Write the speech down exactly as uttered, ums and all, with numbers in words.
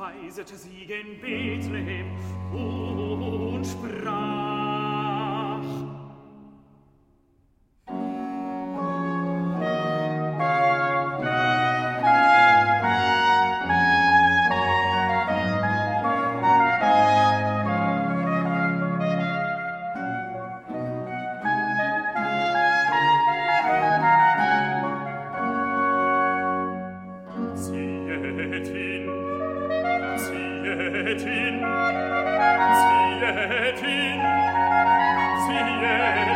speisete sie gen Bethlehem und sprach: Ziehet hin, ziehet hin, ziehet hin, ziehet